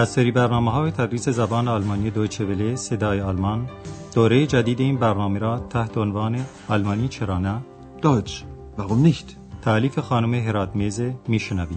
از سری برنامه‌های تدریس زبان آلمانی دویچه وله صدای آلمان، دوره جدید این برنامه را تحت عنوان آلمانی چرا نه؟ Deutsch, warum nicht? تألیف خانم هراتمیز میشنوید.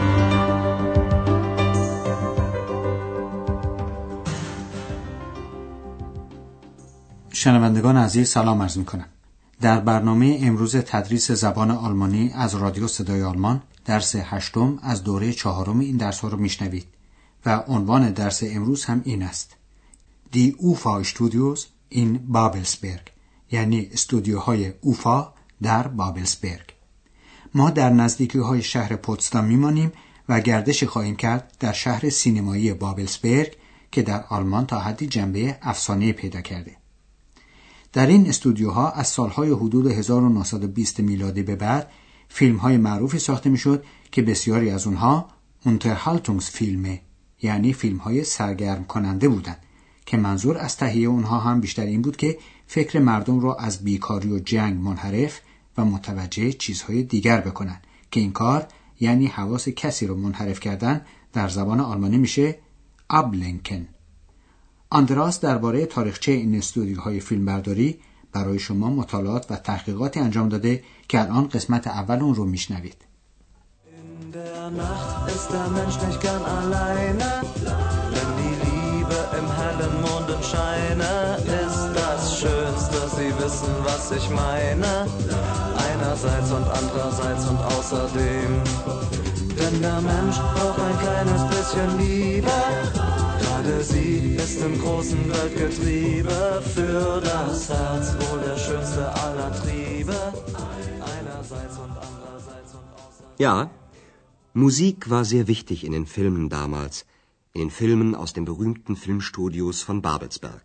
شنوندگان عزیز سلام عرض می‌کنم. در برنامه امروز تدریس زبان آلمانی از رادیو صدای آلمان درس 8 از دوره 4 این درس ها رو میشنوید و عنوان درس امروز هم این است: Die UFA Studios in Babelsberg، یعنی استودیوهای اوفا در بابلسبرگ. ما در نزدیکی‌های شهر پوتسدام میمانیم و گردش خواهیم کرد در شهر سینمایی بابلسبرگ که در آلمان تا حدی جنبه افسانه‌ای پیدا کرده. در این استودیوها از سالهای حدود 1920 میلادی به بعد فیلم‌های معروفی ساخته می‌شد که بسیاری از اونها Unterhaltungsfilme، یعنی فیلم‌های سرگرم کننده بودند که منظور از تهیه اونها هم بیشتر این بود که فکر مردم را از بیکاری و جنگ منحرف و متوجه چیزهای دیگر بکنن که این کار یعنی حواس کسی رو منحرف کردن در زبان آلمانی میشه ablenken. آندراس درباره تاریخچه این استودیوهای فیلمبرداری برای شما مطالعات و تحقیقاتی انجام داده که الان قسمت اول اون رو میشنوید. In der Nacht ist der Mensch nicht gern alleine, wenn die Liebe im hellen Mondenscheine ist das Schönste, Sie wissen, was ich meine, einerseits und andererseits und außerdem, denn der Mensch braucht ein kleines bisschen Liebe, gerade sie ist im großen Weltgetriebe, für das Herz wohl der schönste aller Triebe, einerseits und andererseits und außerdem. Ja, Musik war sehr wichtig in den Filmen damals, in den Filmen aus den berühmten Filmstudios von Babelsberg.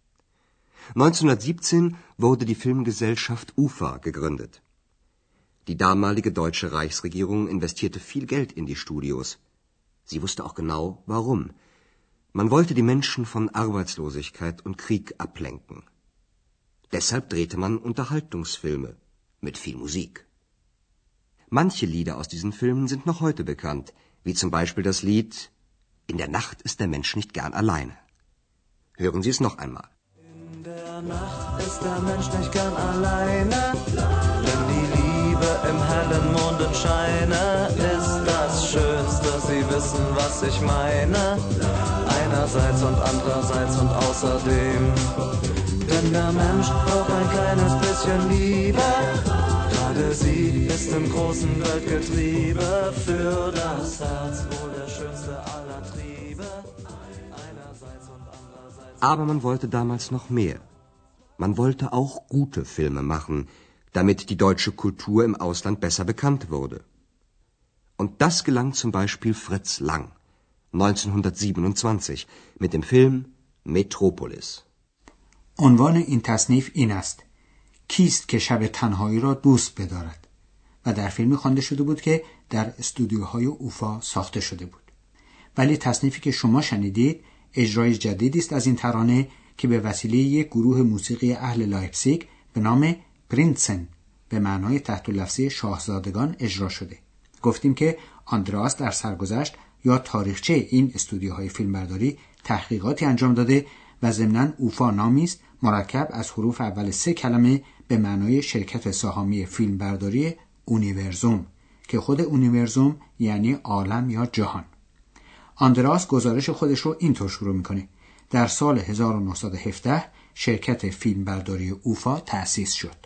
1917 wurde die Filmgesellschaft UFA gegründet. Die damalige deutsche Reichsregierung investierte viel Geld in die Studios. Sie wusste auch genau, warum. Man wollte die Menschen von Arbeitslosigkeit und Krieg ablenken. Deshalb drehte man Unterhaltungsfilme mit viel Musik. Manche Lieder aus diesen Filmen sind noch heute bekannt, wie zum Beispiel das Lied In der Nacht ist der Mensch nicht gern alleine. Hören Sie es noch einmal. In der Nacht ist der Mensch nicht gern alleine, wenn die Liebe im hellen Mondenscheine ist das Schönste, Sie wissen, was ich meine, einerseits und andererseits und außerdem, denn der Mensch braucht ein kleines bisschen Liebe, gerade sie ist im großen Weltgetriebe, für das Herz wohl der schönste aller Triebe, einerseits und andererseits. Aber man wollte damals noch mehr. Man wollte auch gute Filme machen, damit die deutsche Kultur im Ausland besser bekannt wurde. Und das gelang zum Beispiel Fritz Lang 1927 mit dem Film Metropolis. عنوان این تصنیف این است: کیست که شب تنهایی را دوست بدارد؟ و در فیلمی خوانده شده بود که در استودیوهای اوفا ساخته شده بود. ولی تصنیفی که شما شنیدید اجرای جدیدی است از این ترانه که به وسیله یک گروه موسیقی اهل لایپزیگ به نام پرینسن به معنای تحت لفظی شاهزادگان اجرا شده. گفتیم که آندراس در سرگذشت یا تاریخچه این استودیوهای فیلمبرداری تحقیقاتی انجام داده و ضمناً اوفا نامی است مرکب از حروف اول 3 کلمه به معنای شرکت سهامی فیلمبرداری اونیورزوم که خود اونیورزوم یعنی عالم یا جهان. آندراس گزارش خودش رو اینطور شروع میکنه: در سال 1917 شرکت فیلمبرداری اوفا تأسیس شد.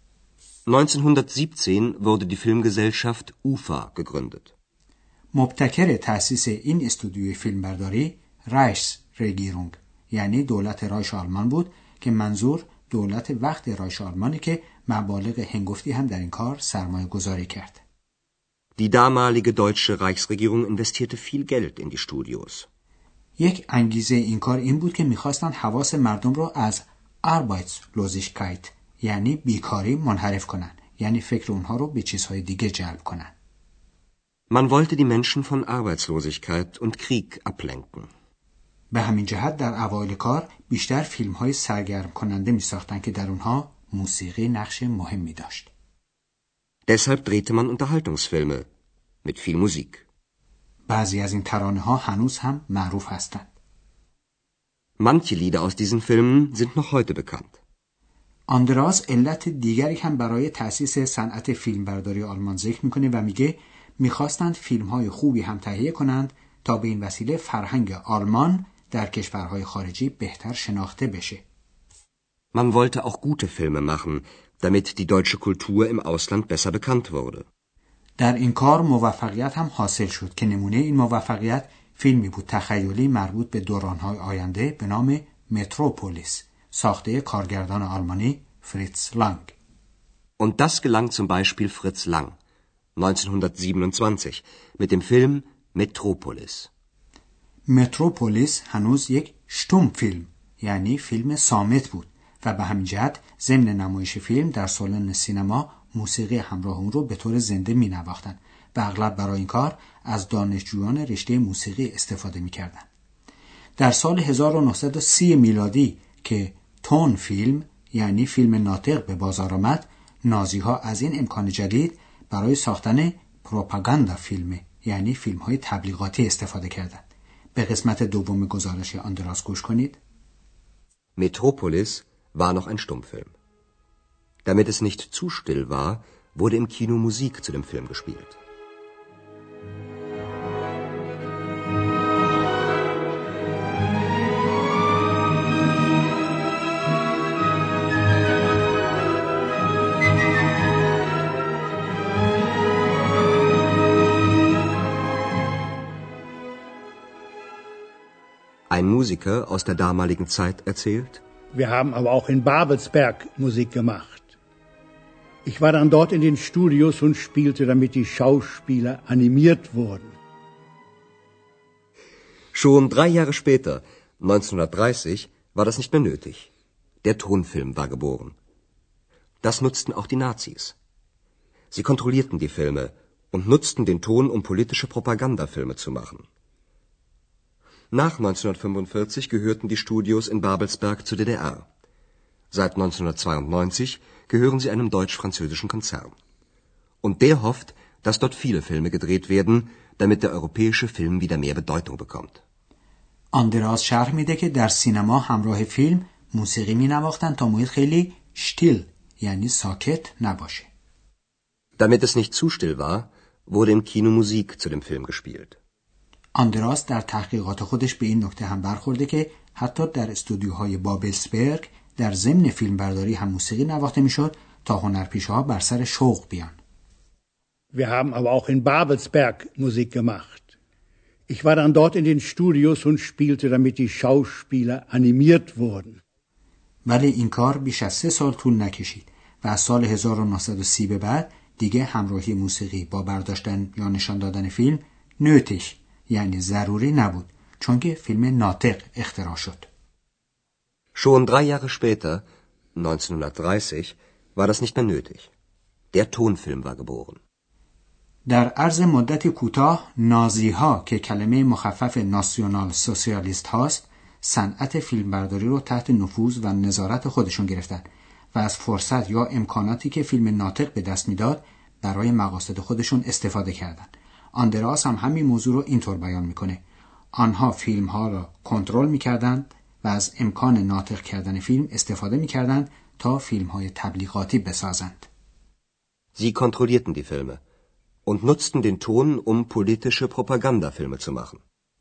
1917 wurde die Filmgesellschaft UFA gegründet. مبتکر تأسیس این استودیوی فیلمبرداری رایخسرگیرونگ یعنی دولت رایش آلمان بود که منظور دولت وقت رایش آلمانی که مبالغ هنگفتی هم در این کار سرمایه گذاری کرد. Die damalige deutsche Reichsregierung investierte viel Geld in die Studios. یک انگیزه این کار این بود که می‌خواستن حواس مردم رو از Arbeitslosigkeit یعنی بیکاری منحرف کنن، یعنی فکر اونها رو به چیزهای دیگه جلب کنن. Man wollte die Menschen von Arbeitslosigkeit und Krieg ablenken. به همین جهت در اوایل کار بیشتر فیلم‌های سرگرم کننده می‌ساختن که در اونها موسیقی نقش مهمی داشت. Deshalb drehte man Unterhaltungsfilme mit viel Musik. بعضی از این ترانه ها هنوز هم معروف هستند. Manche Lieder aus diesen Filmen sind noch heute bekannt. آندراس علت دیگری هم برای تأسیس صنعت فیلمبرداری آلمان ذکر میکنه و میگه میخواستند فیلم‌های خوبی هم تهیه کنند تا به این وسیله فرهنگ آلمان در کشورهای خارجی بهتر شناخته بشه. Man wollte auch gute Filme machen, damit die deutsche Kultur im Ausland besser bekannt wurde. در این کار موفقیت هم حاصل شد که نمونه این موفقیت فیلمی بود تخیلی مربوط به دوران‌های آینده به نام متروپولیس، ساخته کارگردان آلمانی فریتز لانگ. Und das gelang zum Beispiel Fritz Lang 1927 mit dem Film Metropolis. متروپولیس هنوز یک شتوم فیلم یعنی فیلم صامت بود و به همین جهت ضمن نمایش فیلم در سالن سینما موسیقی همراه اون رو به طور زنده می نواختن و اغلب برای این کار از دانشجویان رشته موسیقی استفاده می کردن. در سال 1930 میلادی که تون فیلم یعنی فیلم ناطق به بازار آمد، نازی ها از این امکان جدید برای ساختن پروپاگاندا فیلم یعنی فیلم های تبلیغاتی استفاده کردند. به قسمت دوم گزارش آندراس گوش کنید. Metropolis war noch ein Stummfilm. Damit es nicht zu still war, wurde im Kino Musik zu dem Film gespielt. Ein Musiker aus der damaligen Zeit erzählt: Wir haben aber auch in Babelsberg Musik gemacht. Ich war dann dort in den Studios und spielte, damit die Schauspieler animiert wurden. Schon 3 Jahre später, 1930, war das nicht mehr nötig. Der Tonfilm war geboren. Das nutzten auch die Nazis. Sie kontrollierten die Filme und nutzten den Ton, um politische Propagandafilme zu machen. Nach 1945 gehörten die Studios in Babelsberg zur DDR. Seit 1992 gehören sie einem deutsch-französischen Konzern. Und der hofft, dass dort viele Filme gedreht werden, damit der europäische Film wieder mehr Bedeutung bekommt. آندراس شرح میده که در سینما همراه فیلم موسیقی می‌نواختن تا محیط خیلی شتیل یعنی ساکت نباشه. Damit es nicht zu still war, wurde im Kino Musik zu dem Film gespielt. آندراس در تحقیقات خودش به این نکته هم برخورده که حتی در استودیوهای بابلسبرگ در ضمن فیلمبرداری هم موسیقی نواخته میشد تا هنرپیشه‌ها بر سر شوق بیان. Wir haben aber auch in Babelsberg Musik gemacht. Ich war dann dort in den Studios und spielte, damit die Schauspieler animiert wurden. ولی این کار بیش از 3 سال طول نکشید و از سال 1930 به بعد دیگه همراهی موسیقی با برداشتن یا نشان دادن فیلم نوتیش یعنی ضروری نبود چون که فیلم ناطق اختراع شد. Schon 3 Jahre später, 1930, war das nicht mehr nötig. Der Tonfilm war geboren. در عرض مدتی کوتاه نازی‌ها که کلمه مخفف ناسیونال سوسیالیست هاست صنعت فیلمبرداری رو تحت نفوذ و نظارت خودشون گرفتن و از فرصت یا امکاناتی که فیلم ناطق به دست میداد برای مقاصد خودشون استفاده کردن. آندراس هم همین موضوع رو اینطور بیان میکنه: آنها فیلم ها را کنترل میکردند و از امکان ناطق کردن فیلم استفاده میکردند تا فیلم های تبلیغاتی بسازند. Sie kontrollierten die Filme und nutzten den Ton, um politische Propagandafilme zu machen.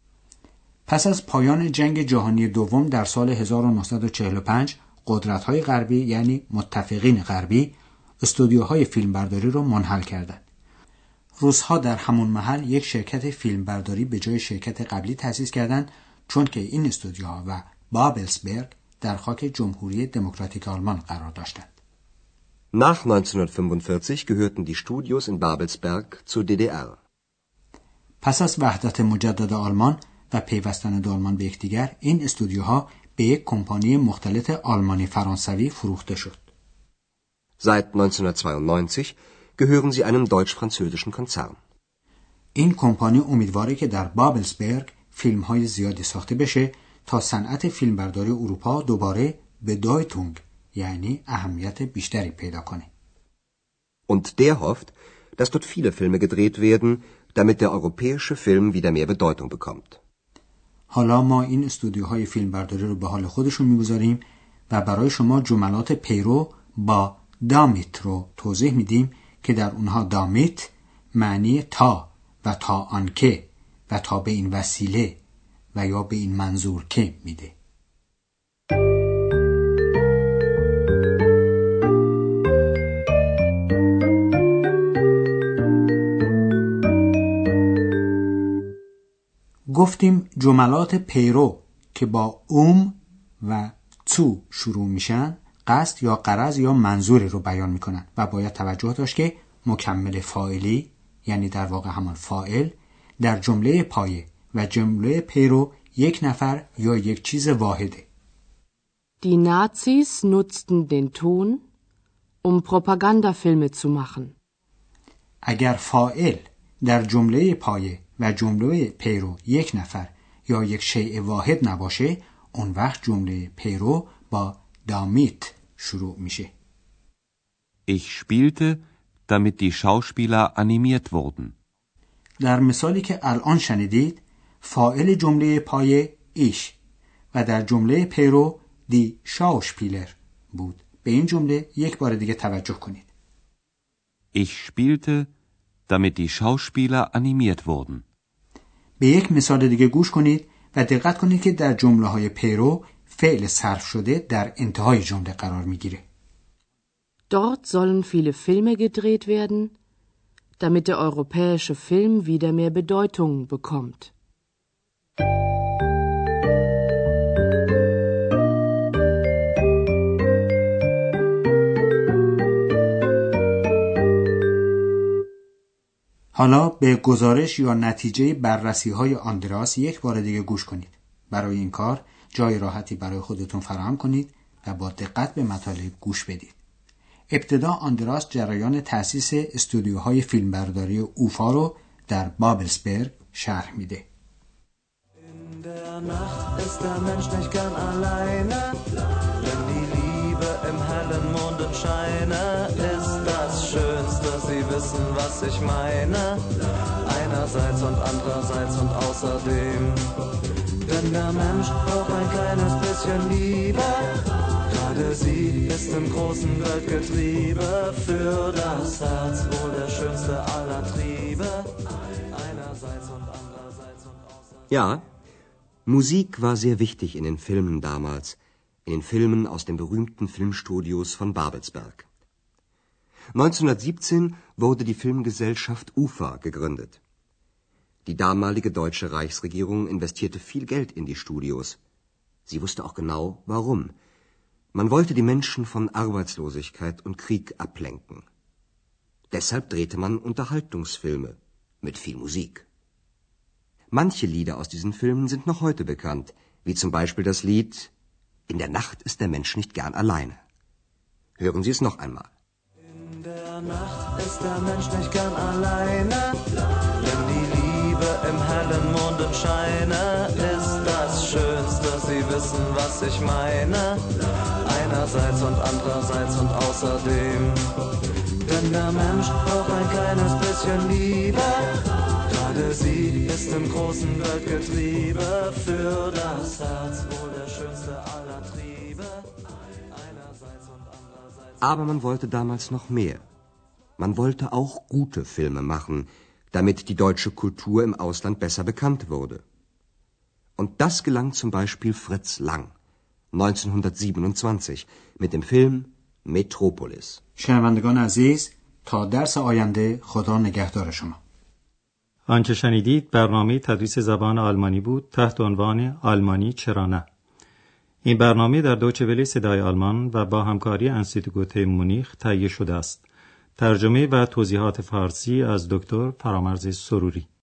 پس از پایان جنگ جهانی دوم در سال 1945 قدرت‌های غربی یعنی متفقین غربی استودیوهای فیلمبرداری رو منحل کردند. روس‌ها در همون محل یک شرکت فیلمبرداری به جای شرکت قبلی تأسیس کردند چون که این استودیوها و بابلسبرگ در خاک جمهوری دموکراتیک آلمان قرار داشتند. Nach 1945 gehörten die Studios in Babelsberg zur DDR. پس از وحدت مجدد آلمان و پیوستن دو آلمان به یکدیگر این استودیوها به یک کمپانی مختلط آلمانی فرانسوی فروخته شد. Seit 1992 gehören sie einem deutsch-französischen Konzern. این کمپانی امیدواره که در بابلسبرگ فیلم‌های زیادی ساخته بشه تا صنعت فیلمبرداری اروپا دوباره بدeutung یعنی اهمیت بیشتری پیدا کنه. Und der hofft, dass dort viele Filme gedreht werden, damit der europäische Film wieder mehr Bedeutung bekommt. حالا ما این استودیوهای فیلمبرداری رو به حال خودشون میگذاریم و برای شما جملات پیرو با دامیت رو توضیح میدیم که در اونها دامیت معنی تا و تا آنکه و تا به این وسیله و یا به این منظور که میده. گفتیم جملات پیرو که با و تو شروع میشن قصد یا غرض یا منظوری رو بیان میکنن و باید توجه داشت که مکمل فاعلی یعنی در واقع همان فاعل در جمله پایه و جمله پیرو یک نفر یا یک چیز واحده. Die Nazis nutzten den Ton, Propagandafilme zu machen. اگر فاعل در جمله پایه و جمله پیرو یک نفر یا یک شیء واحد نباشه اون وقت جمله پیرو با دامیت شروع میشه. Ich spielte, damit die Schauspieler animiert wurden. در مثالی که الان شنیدید فاعل جمله پایه ایش و در جمله پیرو دی شاوشپیلر بود. به این جمله یک بار دیگه توجه کنید. Ich spielte, damit die Schauspieler animiert wurden. به یک مثال دیگه گوش کنید و دقت کنید که در جمله‌های پیرو فعل صرف شده در انتهای جمله قرار میگیره. Dort sollen viele Filme gedreht werden, damit der europäische Film wieder mehr Bedeutung bekommt. حالا به گزارش یا نتیجه بررسی‌های آندراس یک بار دیگه گوش کنید. برای این کار جای راحتی برای خودتون فراهم کنید و با دقت به مطالب گوش بدید. ابتدا آندراس جریان تأسیس استودیوهای فیلمبرداری اوفا رو در بابلسبرگ شرح میده. In der Nacht ist der Mensch nicht gern alleine, wenn die Liebe im hellen Mondenscheine ist das Schönste, Sie wissen, was ich meine, einerseits und andererseits und außerdem, denn der Mensch braucht ein kleines bisschen Liebe, gerade sie ist im großen Weltgetriebe, für das Herz wohl der schönste aller Triebe, einerseits und andererseits und außerdem. Ja, Musik war sehr wichtig in den Filmen damals, in den Filmen aus den berühmten Filmstudios von Babelsberg. 1917 wurde die Filmgesellschaft UFA gegründet. Die damalige deutsche Reichsregierung investierte viel Geld in die Studios. Sie wusste auch genau, warum. Man wollte die Menschen von Arbeitslosigkeit und Krieg ablenken. Deshalb drehte man Unterhaltungsfilme mit viel Musik. Manche Lieder aus diesen Filmen sind noch heute bekannt, wie zum Beispiel das Lied In der Nacht ist der Mensch nicht gern alleine. Hören Sie es noch einmal. In der Nacht ist der Mensch nicht gern alleine, wenn die Liebe im hellen Mondenscheine ist das Schönste, Sie wissen, was ich meine, einerseits und andererseits und außerdem, denn der Mensch braucht ein kleines bisschen Liebe, gerade sie ist im großen Weltgetriebe, für das Herz wohl der schönste aller Triebe, einerseits und andererseits. Aber man wollte damals noch mehr. Man wollte auch gute Filme machen, damit die deutsche Kultur im Ausland besser bekannt wurde. Und das gelang zum Beispiel Fritz Lang 1927 mit dem Film Metropolis. شنوندگان عزیز تا درس آینده خدا نگهدار شما. آنچه شنیدید برنامه تدریس زبان آلمانی بود تحت عنوان آلمانی چرا نه. این برنامه در دویچه وله صدای آلمان و با همکاری انستیتوت مونیخ تهیه شده است. ترجمه و توضیحات فارسی از دکتر فرامرز سروری.